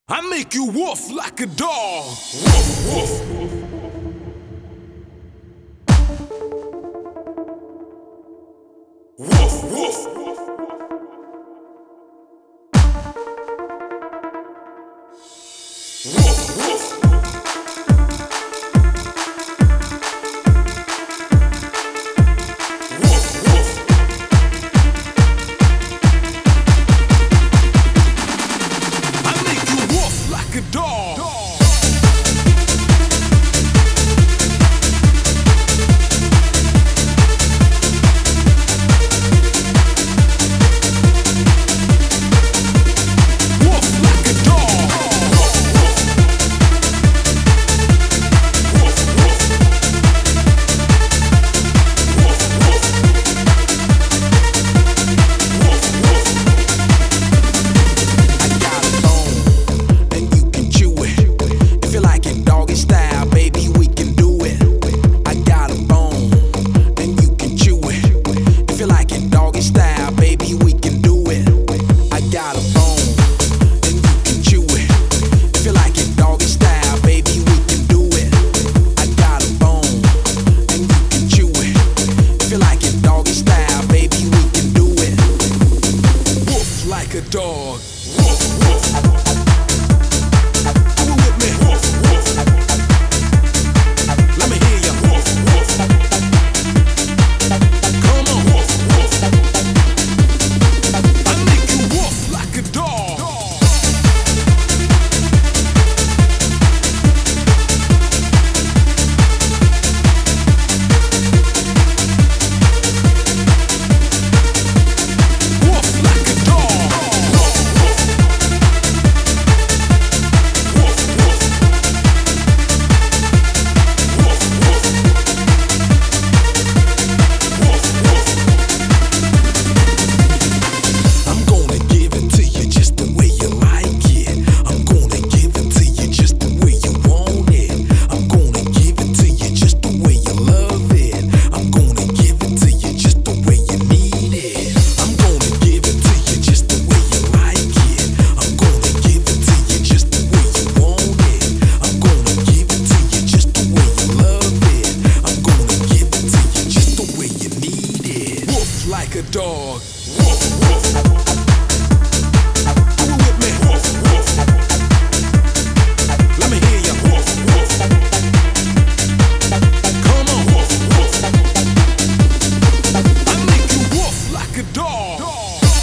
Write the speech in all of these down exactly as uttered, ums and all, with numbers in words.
I make you woof like a dog. Woof, woof. Woof, woof. Woof, woof. Like a dog. dog. Like a dog. Woof, woof. Do it with me. Woof, woof. Let me hear ya. Woof, woof. Come on. Woof, woof. I make you woof like a dog. dog. Like a dog. Woof, woof. Do it with me. Woof, woof. Let me hear ya. Woof, woof. Come on. Woof, woof. I make you woof like a dog. dog.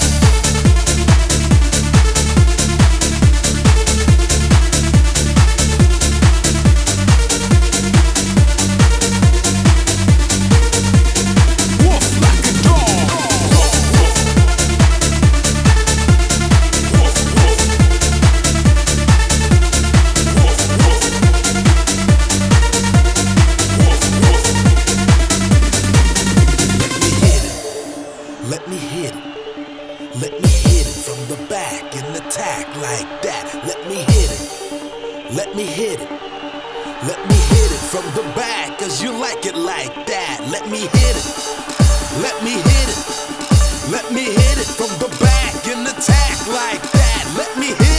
Let me hit it. Let me hit it from the back and attack like that. Let me hit it. Let me hit it. Let me hit it from the back, cause you like it like that. Let me hit it. Let me hit it. Let me hit it from the back and attack like that. Let me hit it.